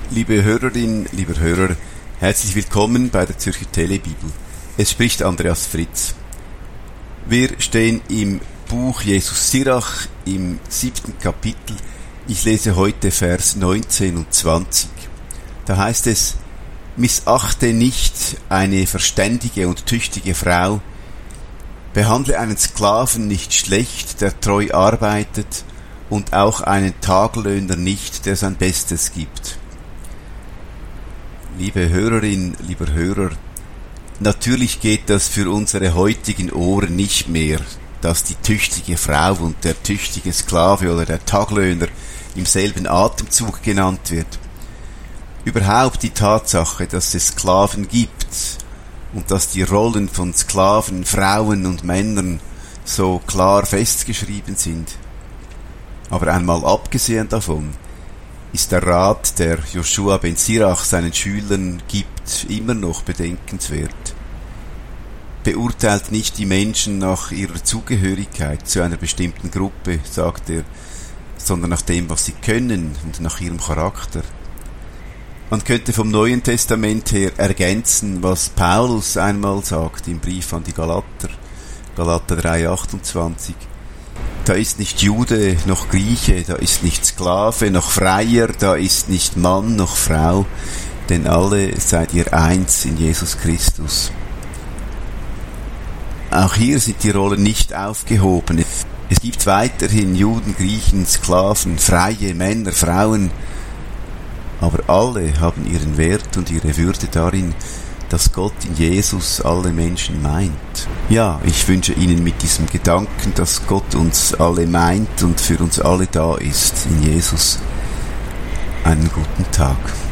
Liebe Hörerinnen, lieber Hörer, herzlich willkommen bei der Zürcher Telebibel. Es spricht Andreas Fritz. Wir stehen im Buch Jesus Sirach im 7. Kapitel. Ich lese heute Vers 19 und 20. Da heißt es: Missachte nicht eine verständige und tüchtige Frau, behandle einen Sklaven nicht schlecht, der treu arbeitet, und auch einen Tagelöhner nicht, der sein Bestes gibt. Liebe Hörerin, lieber Hörer, natürlich geht das für unsere heutigen Ohren nicht mehr, dass die tüchtige Frau und der tüchtige Sklave oder der Tagelöhner im selben Atemzug genannt wird. Überhaupt die Tatsache, dass es Sklaven gibt und dass die Rollen von Sklaven, Frauen und Männern so klar festgeschrieben sind. Aber einmal abgesehen davon, ist der Rat, der Joshua ben Sirach seinen Schülern gibt, immer noch bedenkenswert. Beurteilt nicht die Menschen nach ihrer Zugehörigkeit zu einer bestimmten Gruppe, sagt er, sondern nach dem, was sie können und nach ihrem Charakter. Man könnte vom Neuen Testament her ergänzen, was Paulus einmal sagt im Brief an die Galater, Galater 3,28. Da ist nicht Jude noch Grieche, da ist nicht Sklave noch Freier, da ist nicht Mann noch Frau, denn alle seid ihr eins in Jesus Christus. Auch hier sind die Rollen nicht aufgehoben. Es gibt weiterhin Juden, Griechen, Sklaven, Freie, Männer, Frauen, aber alle haben ihren Wert und ihre Würde darin, dass Gott in Jesus alle Menschen meint. Ja, ich wünsche Ihnen mit diesem Gedanken, dass Gott uns alle meint und für uns alle da ist, in Jesus, einen guten Tag.